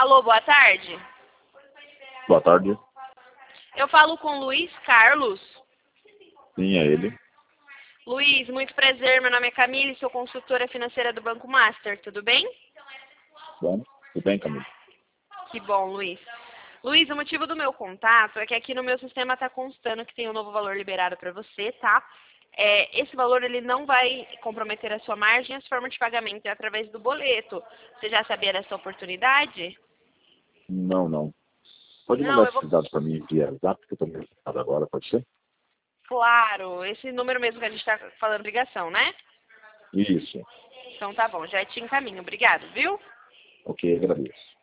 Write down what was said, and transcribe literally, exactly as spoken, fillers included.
Alô, boa tarde. Boa tarde. Eu falo com Luiz Carlos. Sim, é ele. Luiz, muito prazer. Meu nome é Camille, sou consultora financeira do Banco Master. Tudo bem? Bom, tudo bem, Camilo? Que bom, Luiz. Luiz, o motivo do meu contato é que aqui no meu sistema está constando que tem um novo valor liberado para você, tá? É, esse valor ele não vai comprometer a sua margem, as formas de pagamento é através do boleto. Você já sabia dessa oportunidade? Não, não. Pode Não, mandar eu vou... esses dados para mim via zap, que eu estou interessado agora, pode ser? Claro, esse número mesmo que a gente está falando ligação, né? Isso. Então tá bom, já te encaminho. Obrigado, viu? Ok, agradeço.